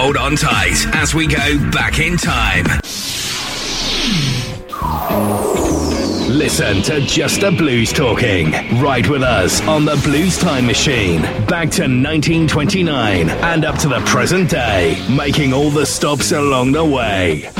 hold on tight as we go back in time. Listen to Just the Blues Talking. Ride with us on the Blues Time Machine. Back to 1929 and up to the present day, making all the stops along the way.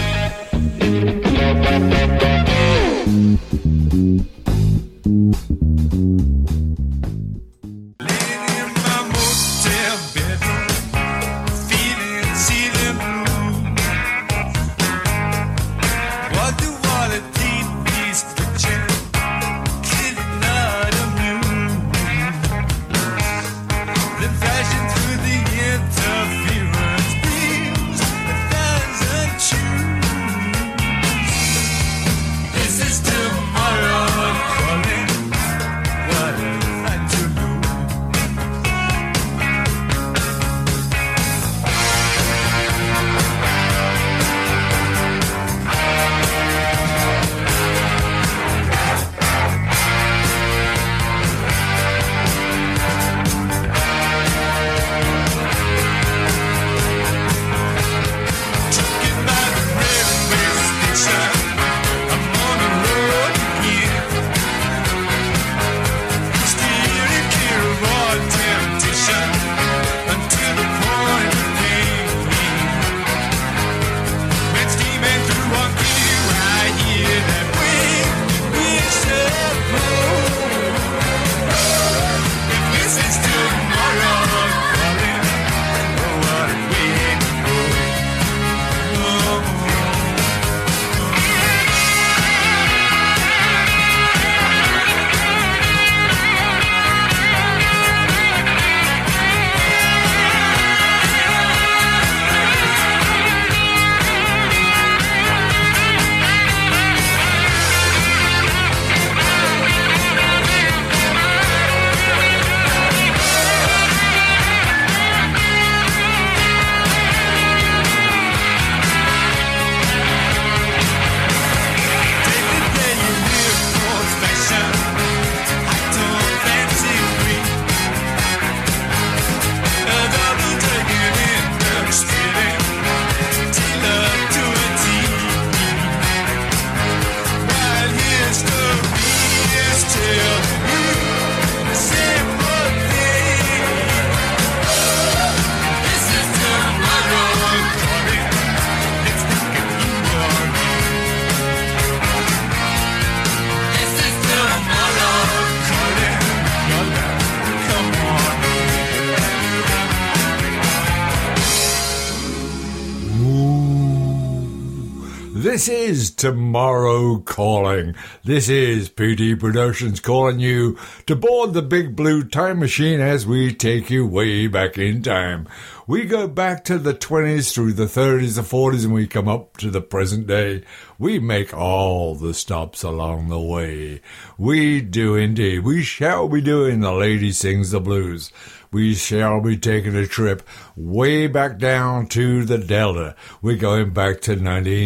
This is Tomorrow Calling. This is PT Productions calling you to board the Big Blue Time Machine as we take you way back in time. We go back to the 20s through the 30s, the 40s, and we come up to the present day. We make all the stops along the way. We do indeed. We shall be doing The Lady Sings the Blues. We shall be taking a trip way back down to the Delta. We're going back to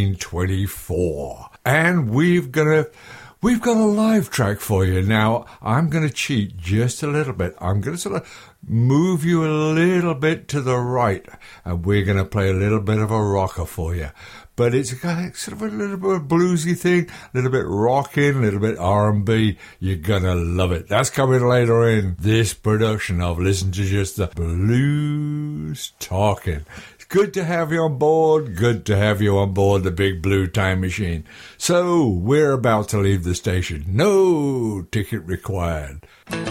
1924. And we've got a live track for you. Now, I'm going to cheat just a little bit. I'm going to sort of move you a little bit to the right, and we're going to play a little bit of a rocker for you. But it's sort of a little bit of a bluesy thing, a little bit rocking, a little bit R&B. You're going to love it. That's coming later in this production of Listen to Just the Blues Talking. It's good to have you on board. Good to have you on board the Big Blue Time Machine. So we're about to leave the station. No ticket required. Every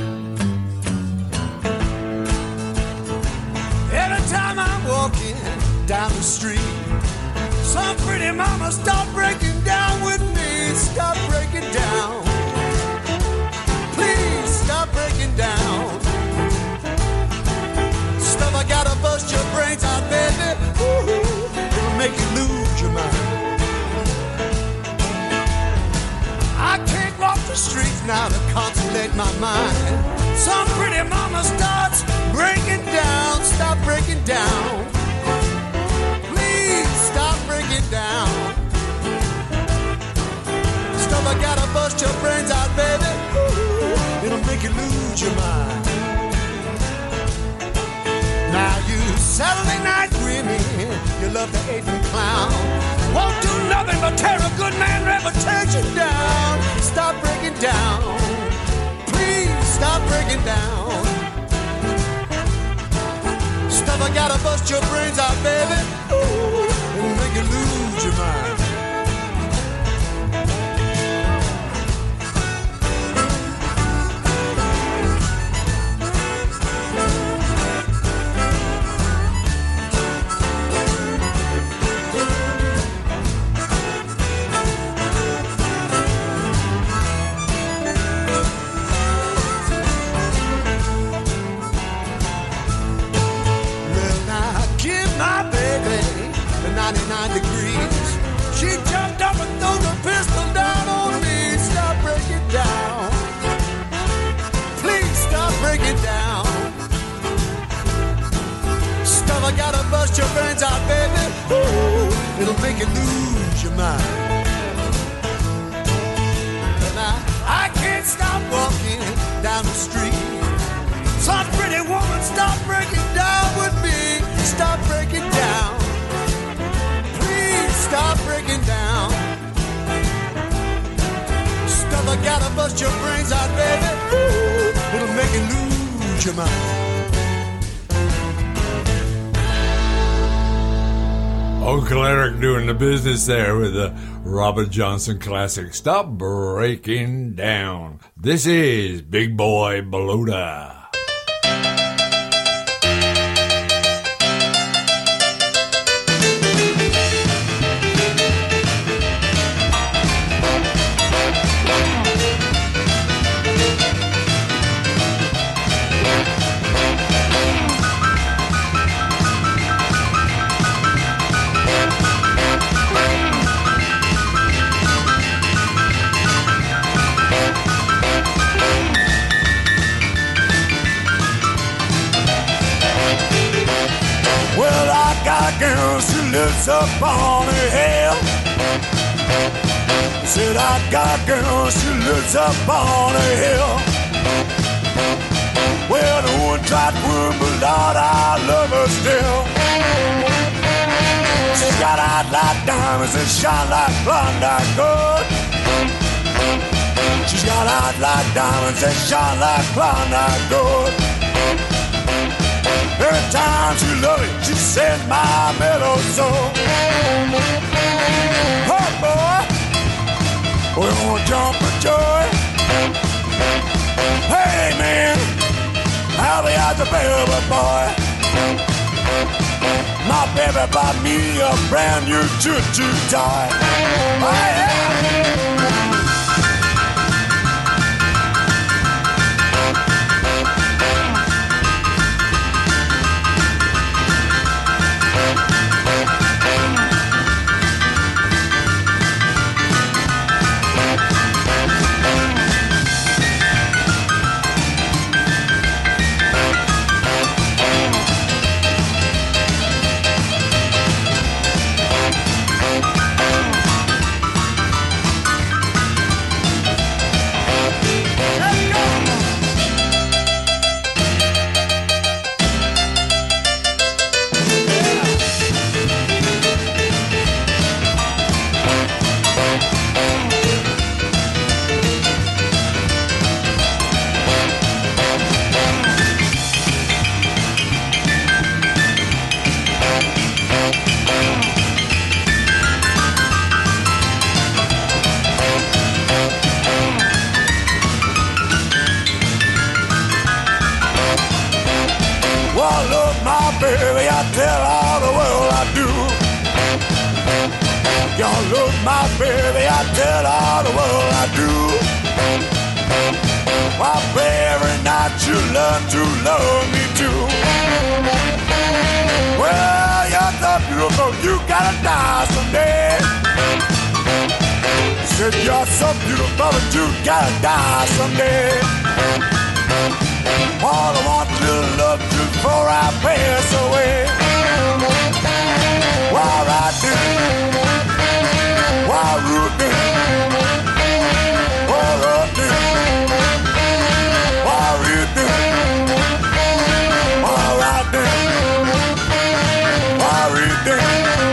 time I'm walking down the street, some pretty mama start breaking down with me. Stop breaking down. Please stop breaking down. Stuff I gotta bust your brains out, baby. Ooh, it'll make you lose your mind. I can't walk the streets now to consolate my mind. Some pretty mama starts breaking down. Stop breaking down. Stop breaking down. Stuff I gotta bust your brains out, baby. Ooh, it'll make you lose your mind. Now you Saturday night women love the apron clown. Won't do nothing but tear a good man reputation down. Stop breaking down. Please stop breaking down. Stuff I gotta bust your brains out, baby. Ooh, it'll make you lose your mind. Degrees. She jumped up and threw the pistol down on me. Stop breaking down. Please stop breaking down. Stuff I gotta bust your brains out, baby. Ooh, it'll make you lose your mind. And I can't stop walking down the street. Some pretty woman, stop breaking down with me. Stop breaking down. Stop breaking down. Stuff I gotta bust your brains out, baby. Ooh, it'll make you lose your mind. Uncle Eric doing the business there with the Robert Johnson classic, Stop Breaking Down. This is Big Boy Balota. Girl, she lives up on a hill. Said I got a girl, she lives up on a hill. Well, the one tried to win, but Lord, I love her still. She's got eyes like diamonds and shine like Klondike gold. She's got eyes like diamonds and shine like Klondike gold. Every time she loves it, she sends my mellow soul. Oh boy, we're gonna jump for joy. Hey man, I'll be out the baby boy. My baby bought me a brand new choo-choo toy. Oh yeah. Baby, I tell all the world I do. Y'all look my baby, I tell all the world I do. Why, every night you learn to love me too. Well, you're so beautiful, you gotta die someday. Said you're so beautiful, but you gotta die someday. All I want to love you before I pass away. Why right there? Why root there? Why root there? Why root there? Why right there? Why root there?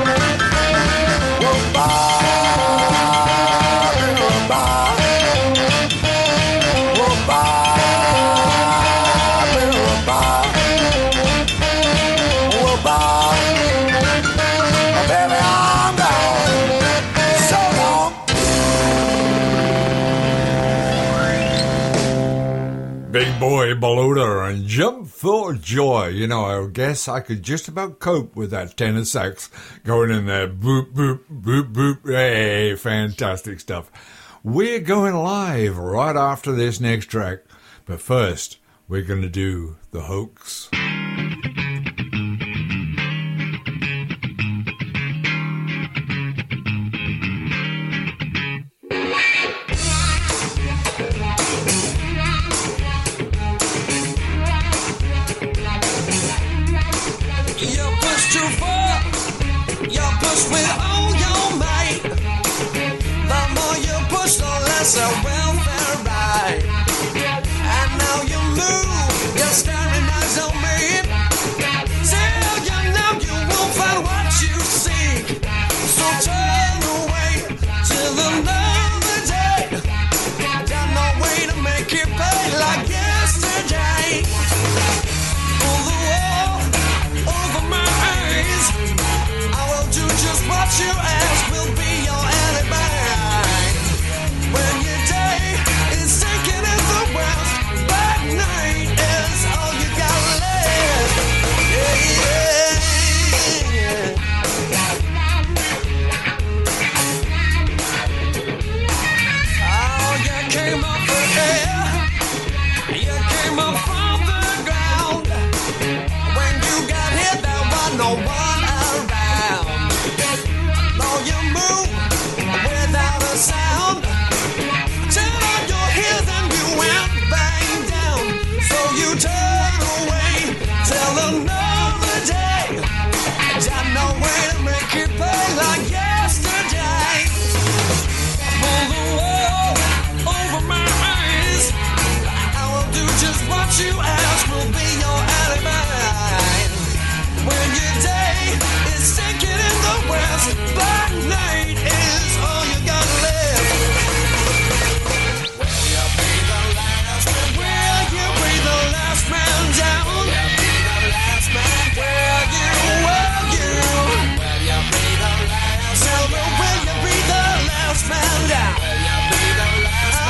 Big Boy Balota and Jump for Joy. You know, I guess I could just about cope with that tenor sax going in there. Boop, boop, boop, boop. Hey, fantastic stuff. We're going live right after this next track. But first, we're going to do The Hoax. So welfare right, and now you move your staring eyes on me. Till you know you won't find what you seek. So turn away till another day. Got no way to make it pay like yesterday. Pull the wall over my eyes. I will do just what you ask. Will be your alibi. When your day is sinking in the west, black night is all you got left. Yeah, yeah. Oh, you came up the air, you came up from the ground. When you got hit, there was no one around. Though you move without a sound. You turn away till another day. Got no way to make it pay like yesterday. Pull the wall over my eyes. I will do just what you ask. Will be your alibi. When your day is sinking in the west, black night is all you got left. Man down. Will you be the last man? Will you be the last? Tell me, will you be the last man down? Will you be the last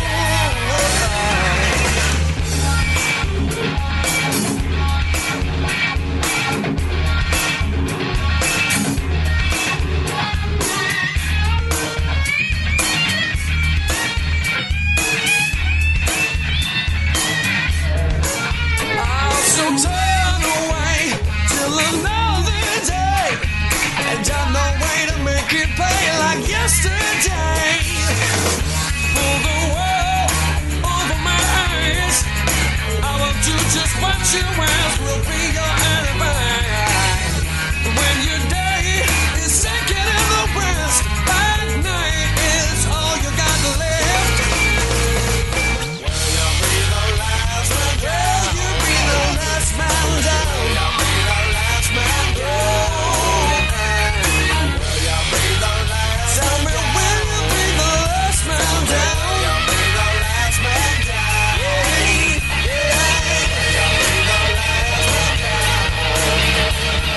turn away till another day. And got no way to make it pay like yesterday. Pull the wall over my eyes. I will do just what you ask. Will be your alibi. When your day is sinking in the west, black night is all you got left. Will you be the last man? Will you be the last man down? Will you be the last man down? Will you be the last? Tell me, will you be the last man down? Will you be the last man down? Yeah, yeah. Will you be the last man down?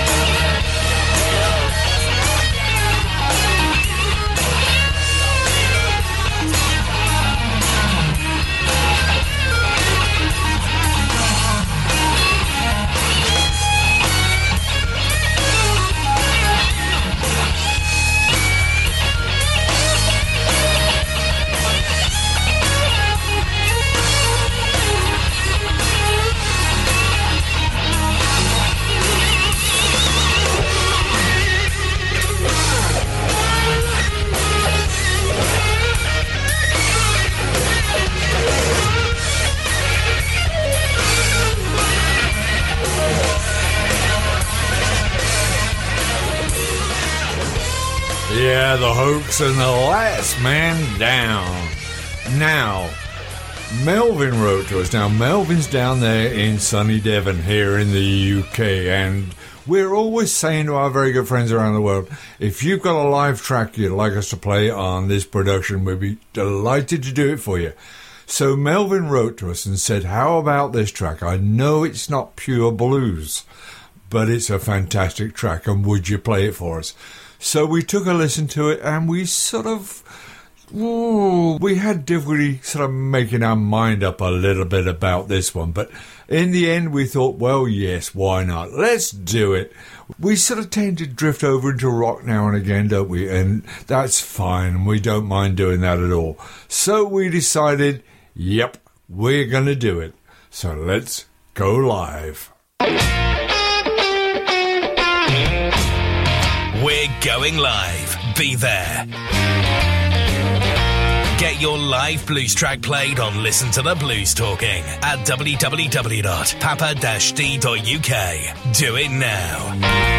Yeah, The Hoax and The Last Man Down. Now, Melvin wrote to us. Now, Melvin's down there in sunny Devon here in the UK, and we're always saying to our very good friends around the world, if you've got a live track you'd like us to play on this production, we'd be delighted to do it for you. So Melvin wrote to us and said, how about this track? I know it's not pure blues, but it's a fantastic track, and would you play it for us? So we took a listen to it, and we sort of Ooh, we had difficulty sort of making our mind up a little bit about this one, but in the end we thought, well, yes, why not? Let's do it. We sort of tend to drift over into rock now and again, don't we? And that's fine. We don't mind doing that at all. So we decided, yep, we're going to do it. So let's go live. We're going live. Be there. Get your live blues track played on Listen to the Blues Talking at www.papa-d.uk. Do it now.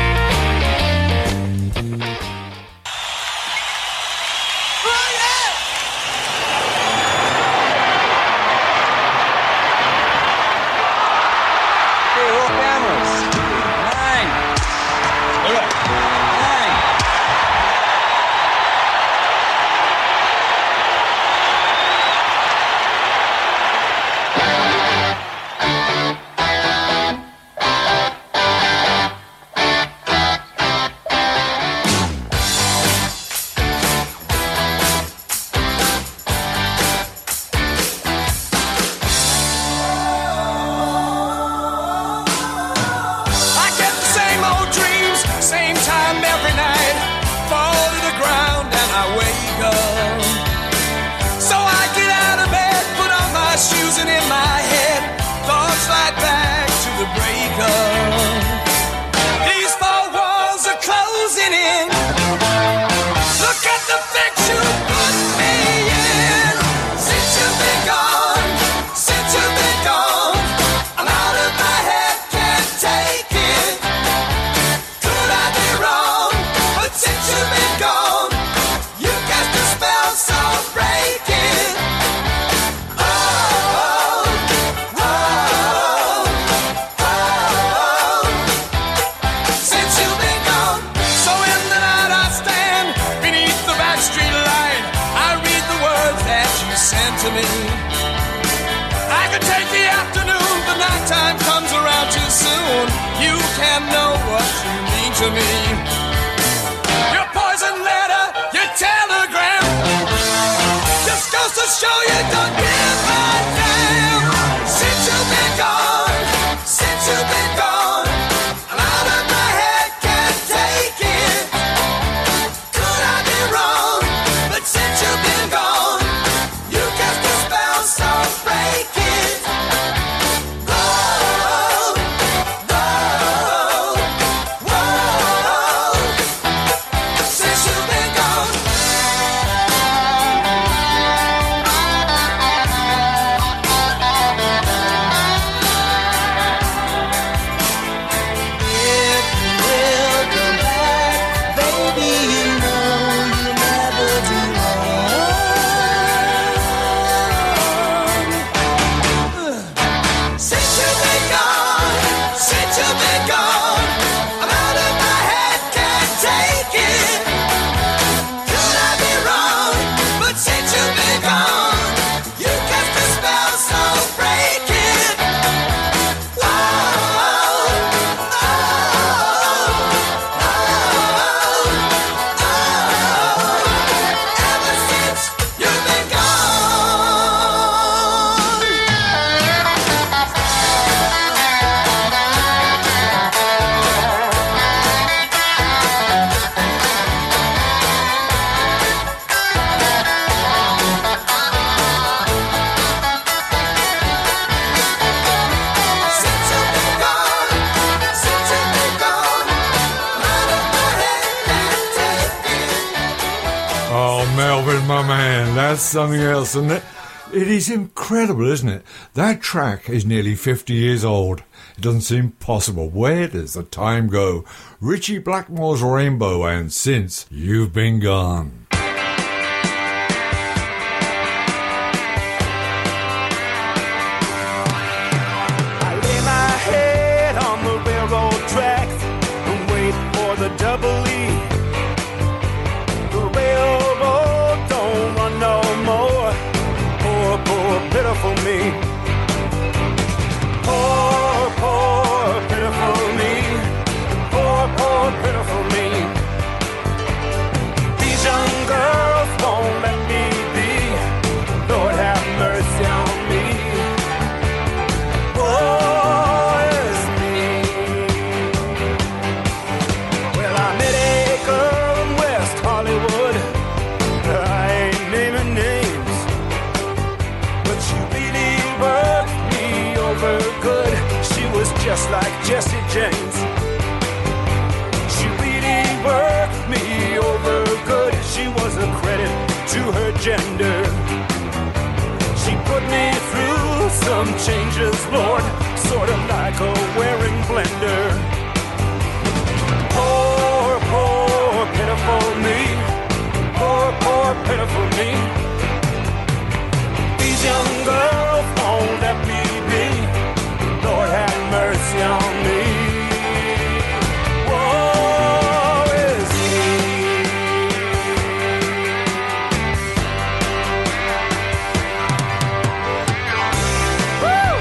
That's something else, isn't it? It is incredible, isn't it? That track is nearly 50 years old. It doesn't seem possible. Where does the time go? Ritchie Blackmore's Rainbow and Since You've Been Gone. I lay my head on the railroad tracks and wait for the double E. The railroad don't run no more. Poor, poor, pitiful me. Poor, poor, pitiful me. Poor, poor, pitiful me. These young girls won't let me just like Jesse James. She really worked me over good. She was a credit to her gender. She put me through some changes, Lord, sort of like a wearing blender. Poor, poor, pitiful me. Poor, poor, pitiful me. These young girls won't let me be. Lord, have mercy on me. Woe is me. Woo!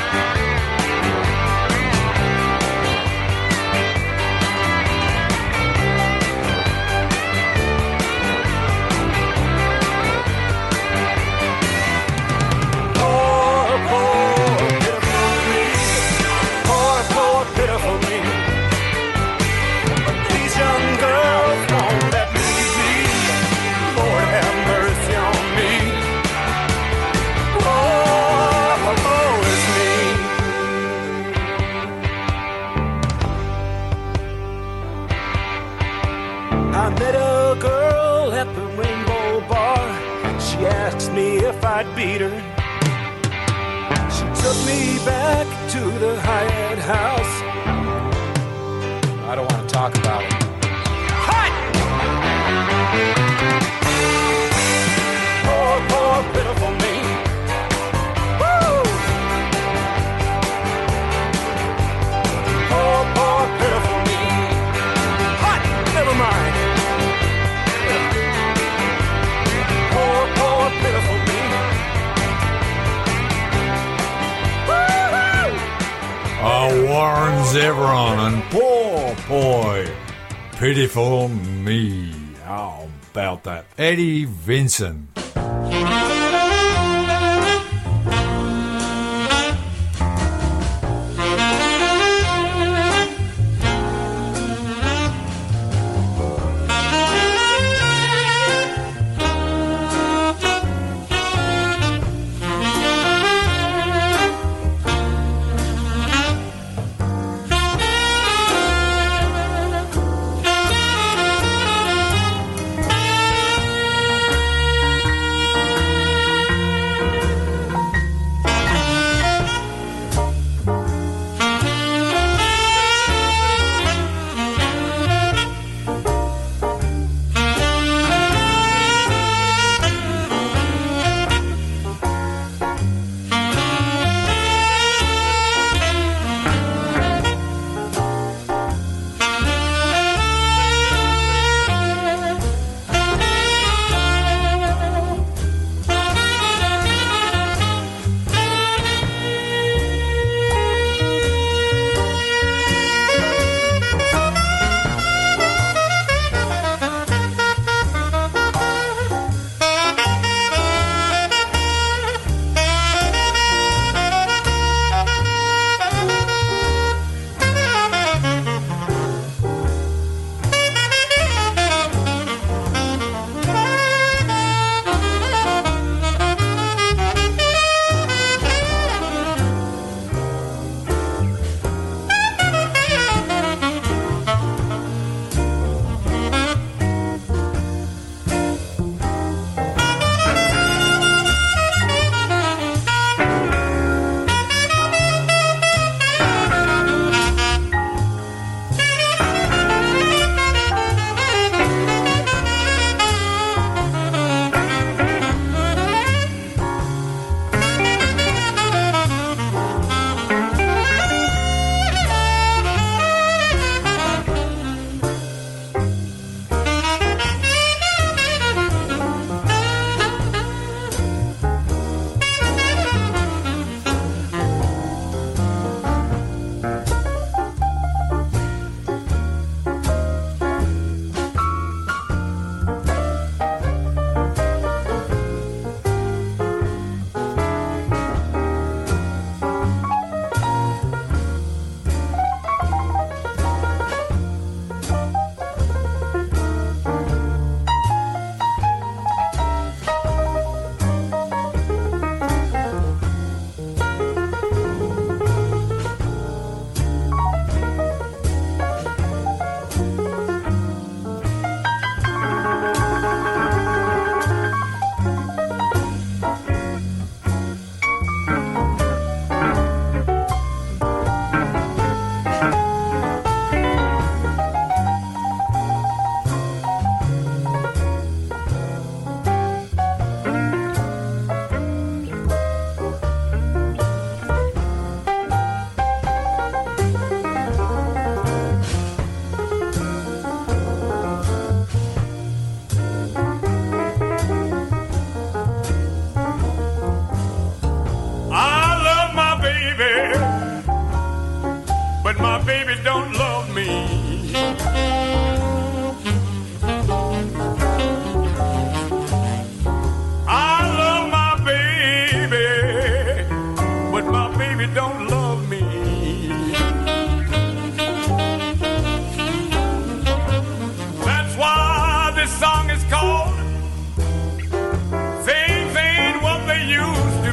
Poor, poor, pitiful me. Poor, poor, pitiful me. But these young girls won't let me be. Lord, have mercy on me. Woe is me. I met a girl at the Rainbow Bar. She asked me if I'd beat her. She took me back to the Hyatt House. I don't want to talk about it. Hot! Poor, poor, pitiful me. Woo! Poor, poor, pitiful me. Hot! Never mind. Poor, poor, pitiful me. Warren Zevon and poor boy, pitiful me. How about that? Eddie Vincent.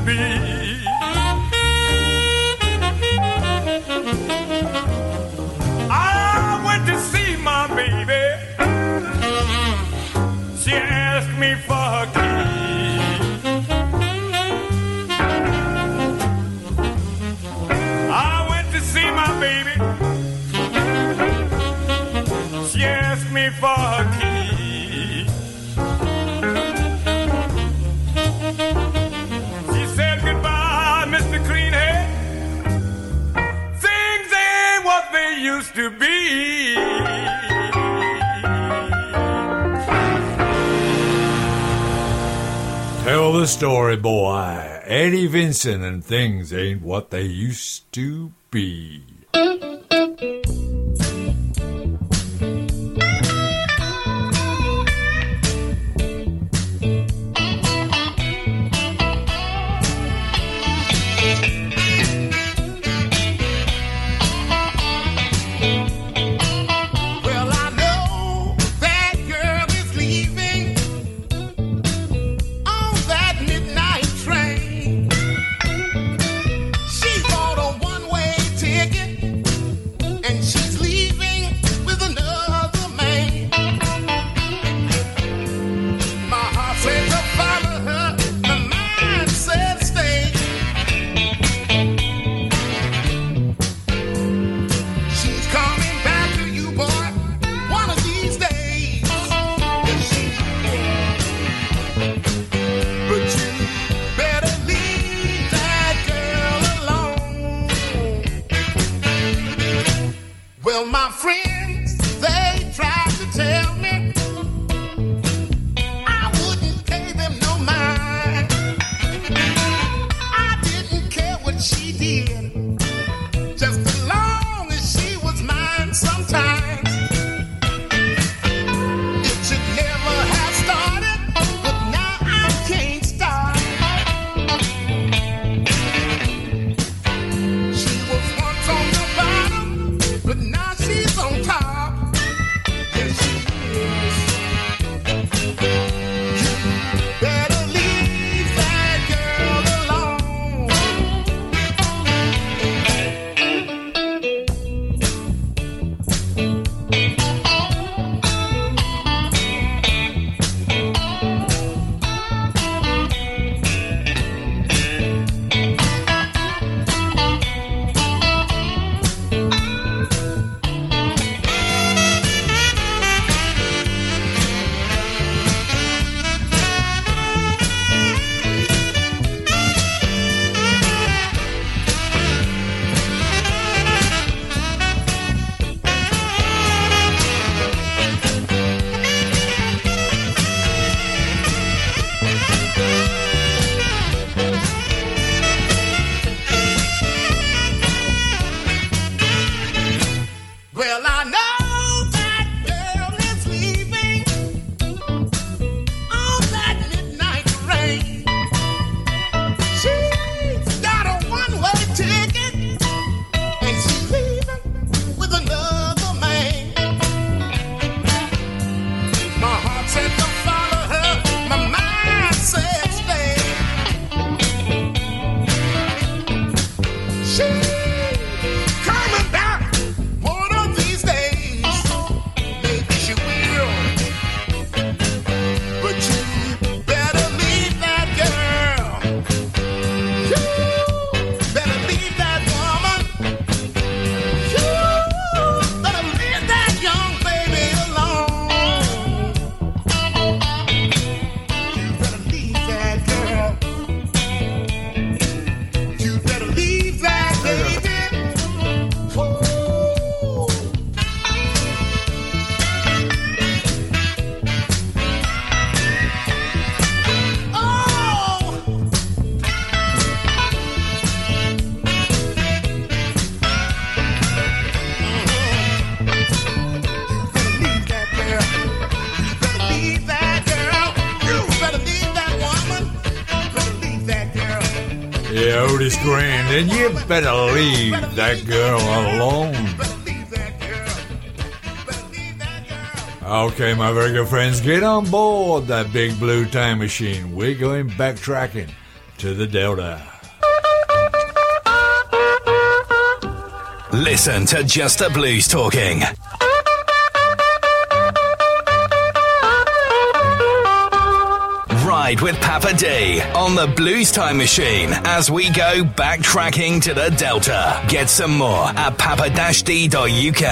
be. I went to see my baby. She asked me for her key. I went to see my baby. She asked me for her key. She said goodbye, Mr. Cleanhead. Things ain't what they used to be. Tell the story, boy. Eddie Vincent and things ain't what they used to be. Yeah, Otis Grant, and you better leave that girl alone. Okay, my very good friends, get on board that big blue time machine. We're going backtracking to the Delta. Listen to Just the Blues Talking. Ride with Papa D on the Blues Time Machine as we go backtracking to the Delta. Get some more at papa-d.uk.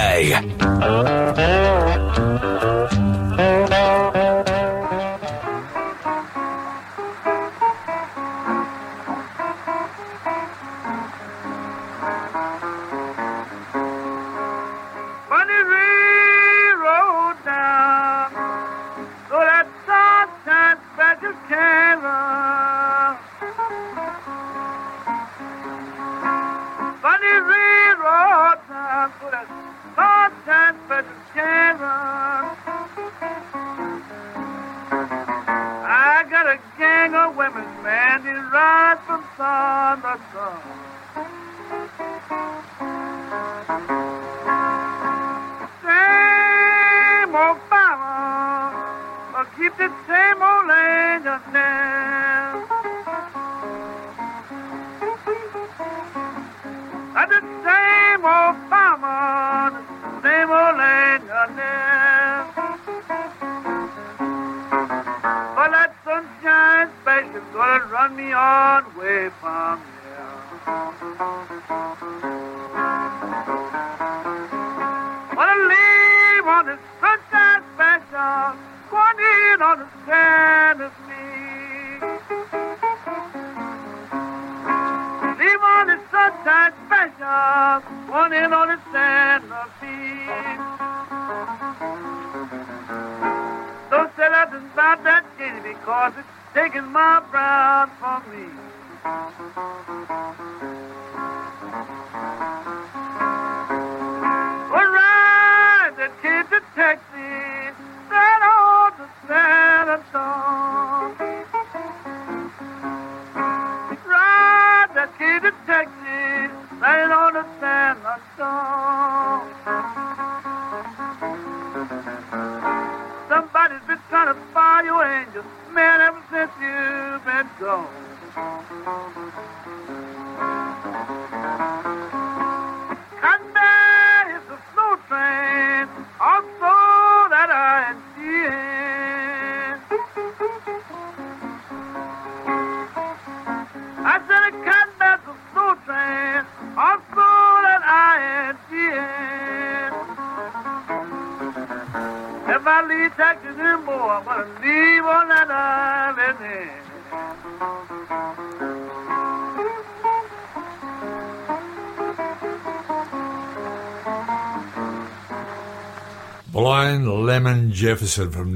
Blind Lemon Jefferson from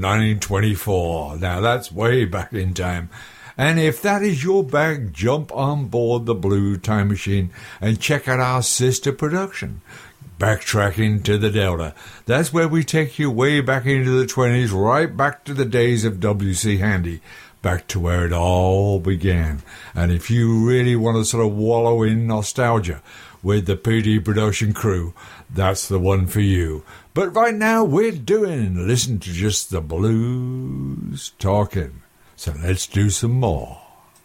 1924. Now that's way back in time. And if that is your bag, jump on board the Blue Time Machine and check out our sister production, Backtracking to the Delta. That's where we take you way back into the 20s, right back to the days of W.C. Handy, back to where it all began. And if you really want to sort of wallow in nostalgia with the PD production crew, that's the one for you. But right now we're doing Listen to Just the Blues Talking. So let's do some more.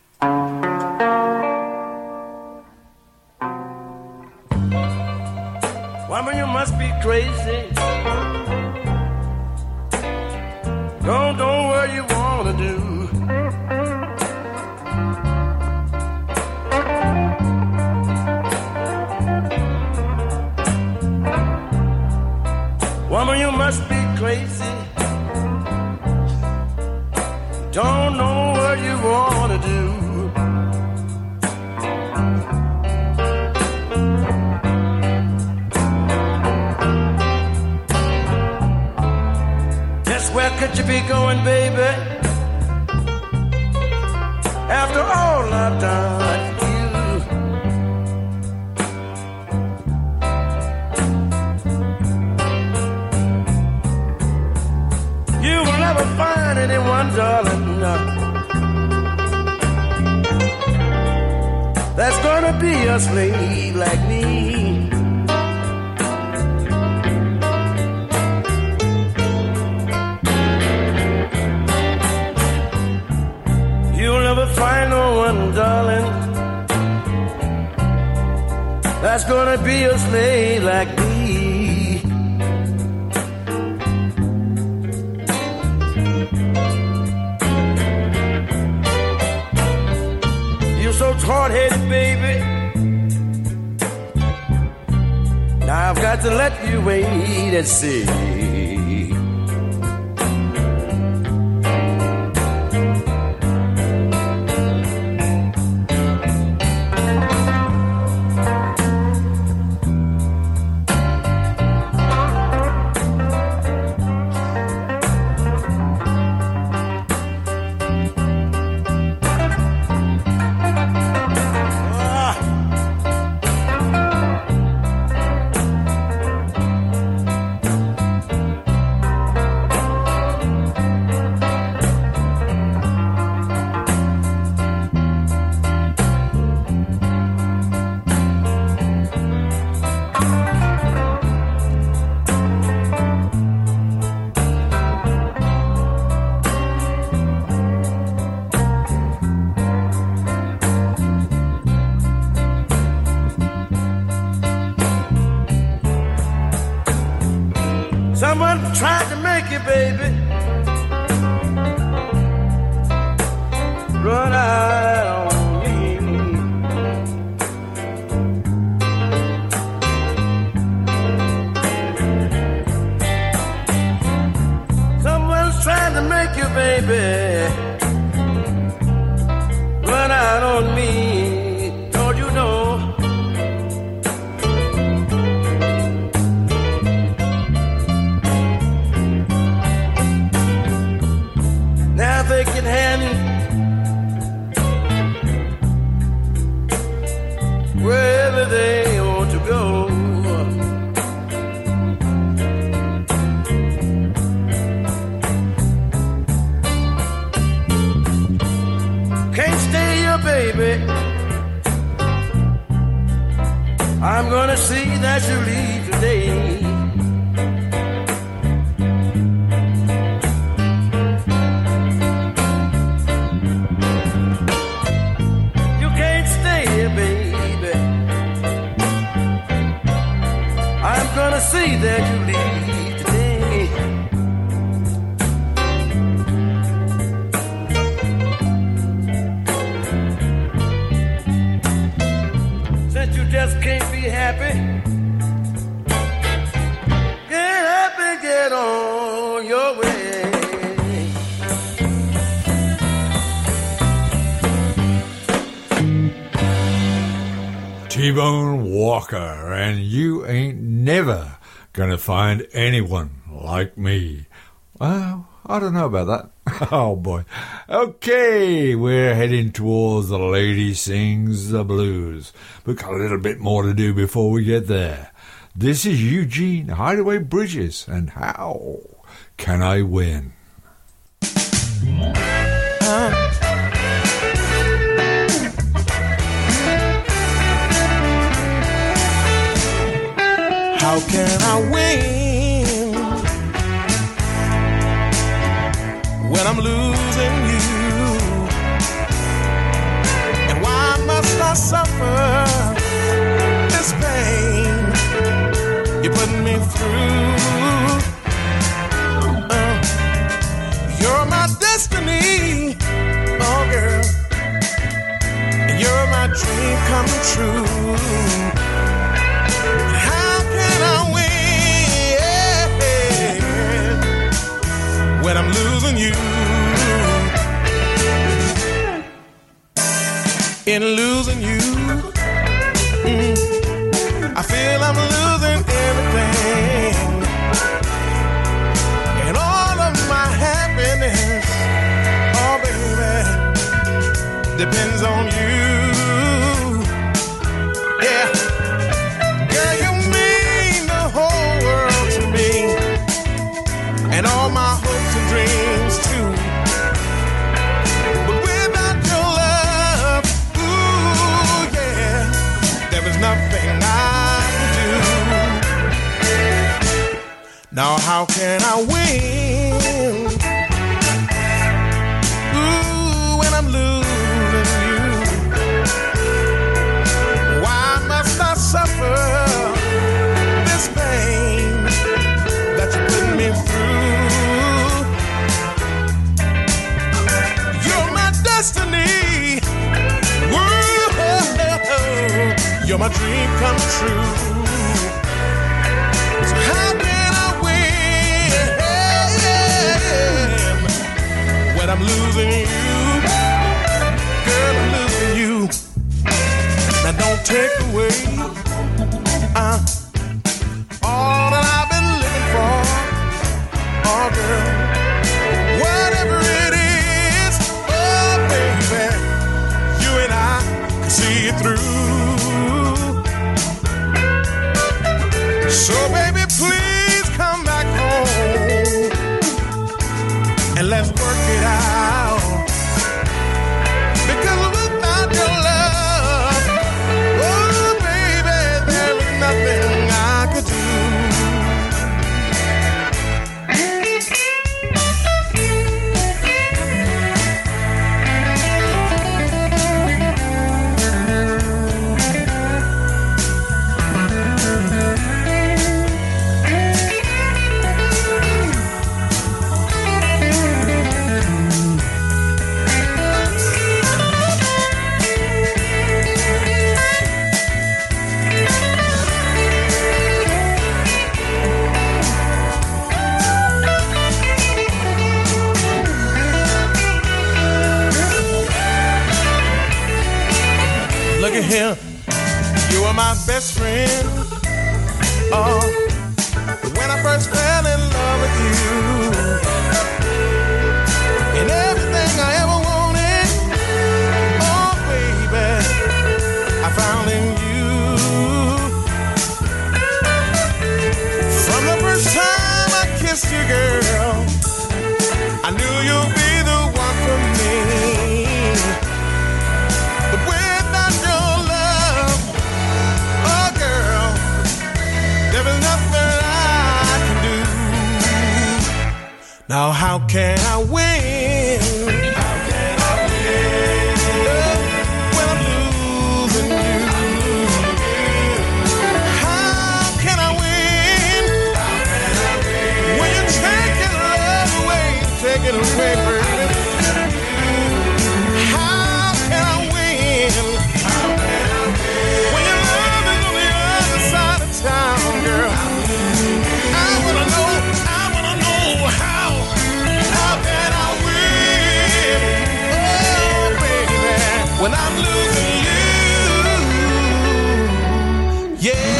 Woman, you must be crazy. Don't know what you want to do. Woman, you must be crazy. Don't know what you want to do. Just where could you be going, baby? After all I've done for you. You will never find anyone, darling, that's gonna be a slave like me. You'll never find no one, darling, that's gonna be a slave like me. You're so hard-headed, baby. Now I've got to let you wait and see. Someone tried to make you, baby, run out on me. Someone's trying to make you, baby, run out on me. Don't you know? Now they can hand me wherever they want to go. Can't stay here, baby. I'm gonna see that you leave today. See that you leave today. Since you just can't be happy, get up and get on your way. T-Bone Walker, and you ain't never gonna find anyone like me. Well, I don't know about that. Oh boy. Okay, we're heading towards the Lady Sings the Blues. We've got a little bit more to do before we get there. This is Eugene Hideaway Bridges, and How Can I Win? How can I win when I'm losing you? And why must I suffer this pain you're putting me through? You're my destiny, oh girl, and you're my dream come true. When I'm losing you, in losing you, I feel I'm losing everything, and all of my happiness, oh baby, depends on you. Yeah, girl, you mean the whole world to me, and all my hopes and dreams too. But without your love, ooh yeah, there is nothing I can do. Now how can I win? Ooh, when I'm losing you. Why must I suffer You're my dream come true. So how can I win when I'm losing you? Girl, I'm losing you. Now don't take away all that I've been living for. Oh, girl, whatever it is, oh, baby, you and I can see it through. So, baby, please come back home and let's work it out. Because without your love, oh, baby, there is nothing I could do. Look at here, you are my best friend. Oh, when I first fell in love with you, and everything I ever wanted, oh baby, I found in you. From the first time I kissed you, girl, I knew you'd be the one for me. But without your love, oh girl, there is nothing I can do. Now how can I win? How can I win when I'm losing you? How can I win when you're taking love away, taking away, baby? How can I win when your love is on the other side of town, girl? I wanna know how can I win, oh baby, when I'm losing you, yeah.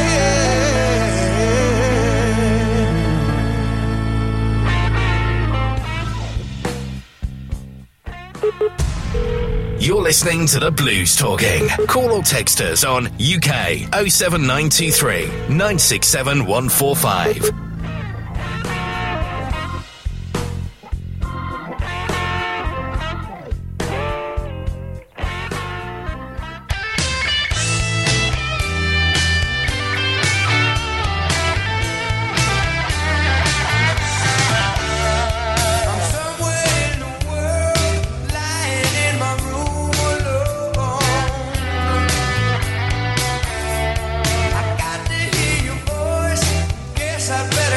You're listening to the Blues Talking. Call or text us on UK 07923 967 145. I better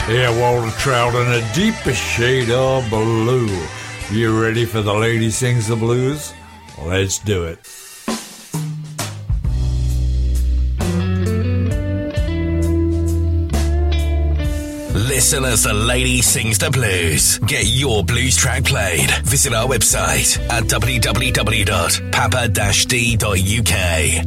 Yeah, Walter Trout in a deepest shade of blue. You ready for the Lady Sings the Blues? Let's do it. Listen as the Lady Sings the Blues. Get your blues track played. Visit our website at www.papa-d.uk.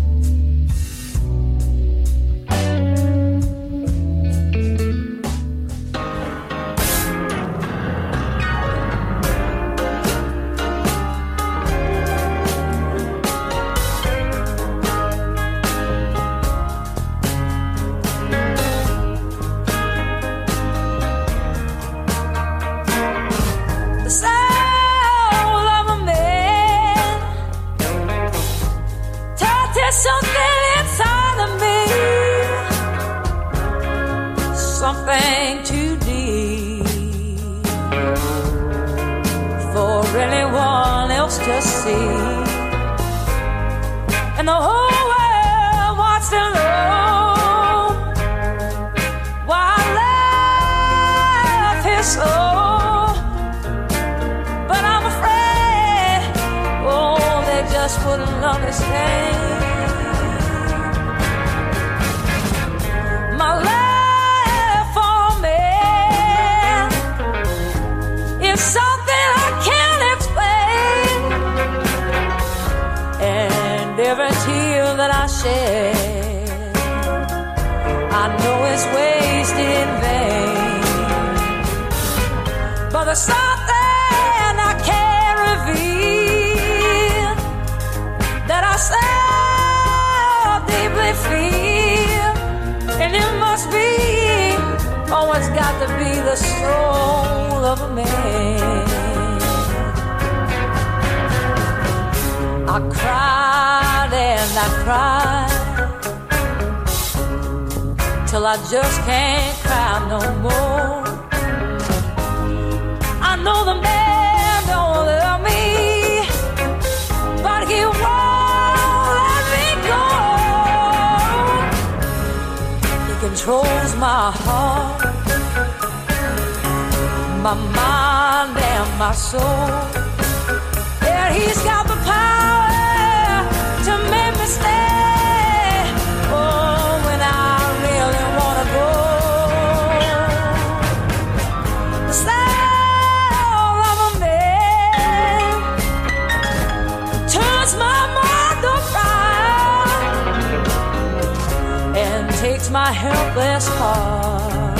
My helpless heart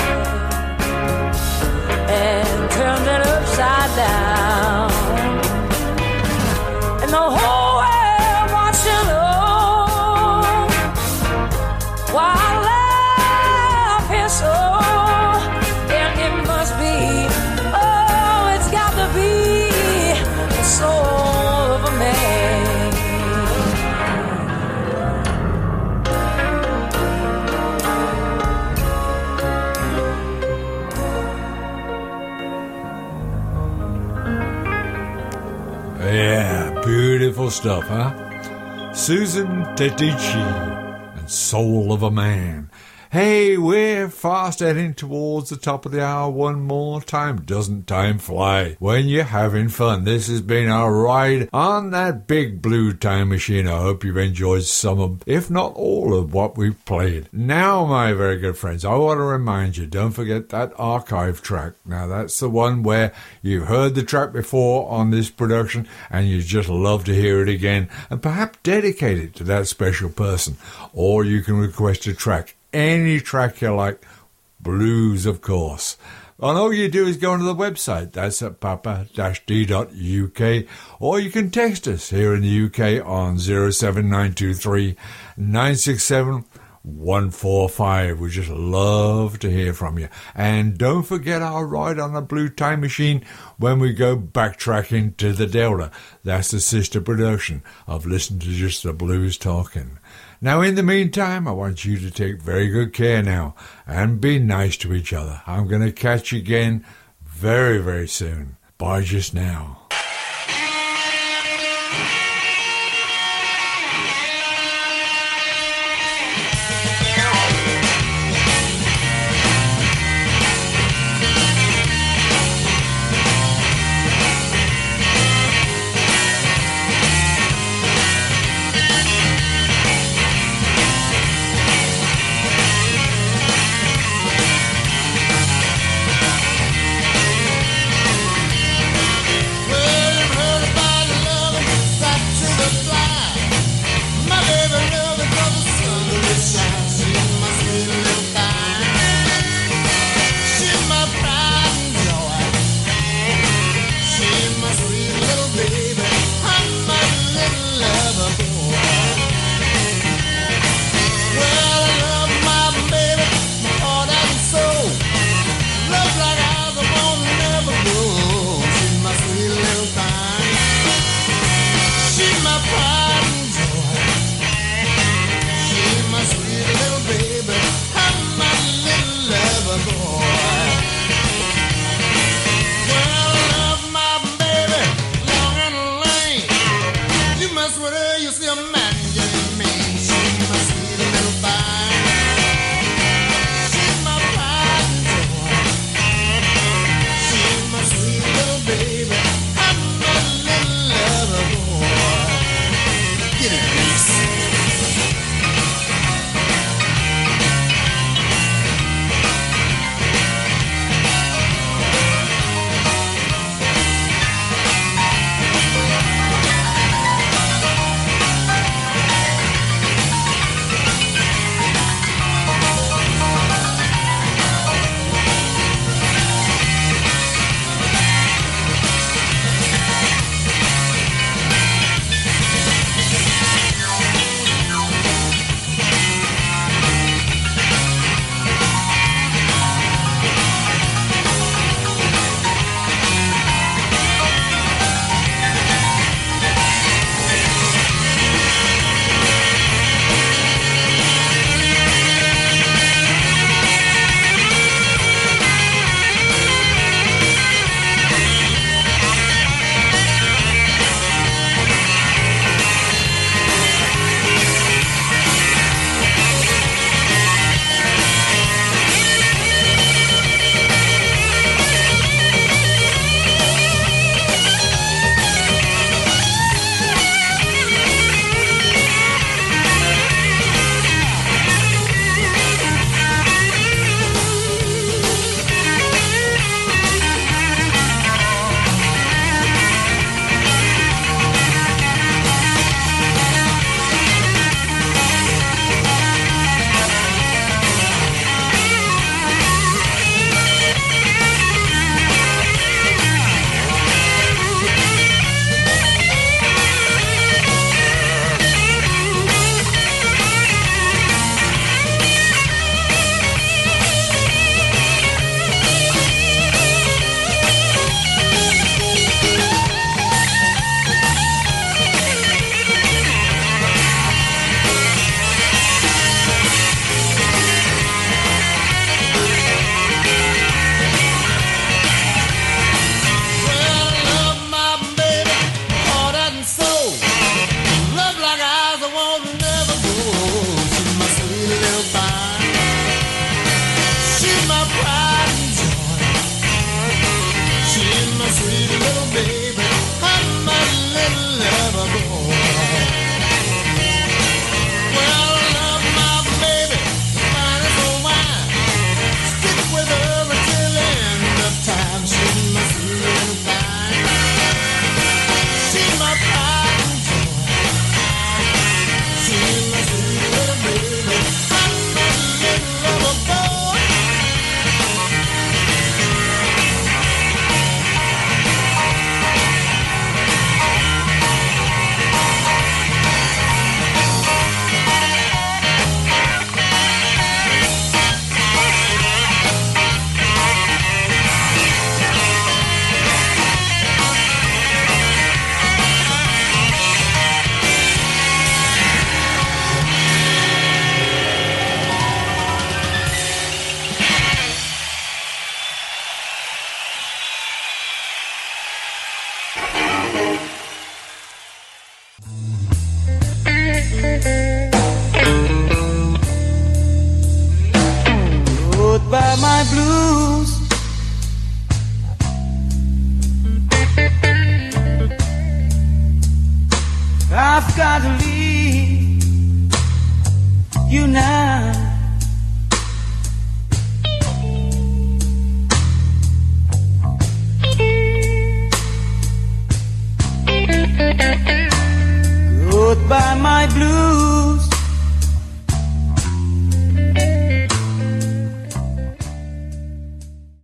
and turned it upside down, and the whole world watching on while laughing so, and it must be, oh, it's got to be the soul of a man. Yeah, beautiful stuff, huh? Susan Tedici and Soul of a Man. Hey, we're fast heading towards the top of the hour one more time. Doesn't time fly when you're having fun? This has been our ride on that big blue time machine. I hope you've enjoyed some of, if not all of, what we've played. Now, my very good friends, I want to remind you, don't forget that archive track. Now, that's the one where you've heard the track before on this production and you just love to hear it again and perhaps dedicate it to that special person. Or you can request a track. Any track you like, blues, of course. And all you do is go onto the website. That's at papa-d.uk. Or you can text us here in the UK on 07923 967 145. We just love to hear from you. And don't forget our ride on the Blue Time Machine when we go backtracking to the Delta. That's the sister production of Listen to Just the Blues Talking. Now, in the meantime, I want you to take very good care now and be nice to each other. I'm going to catch you again very, very soon. Bye just now. sweet little baby.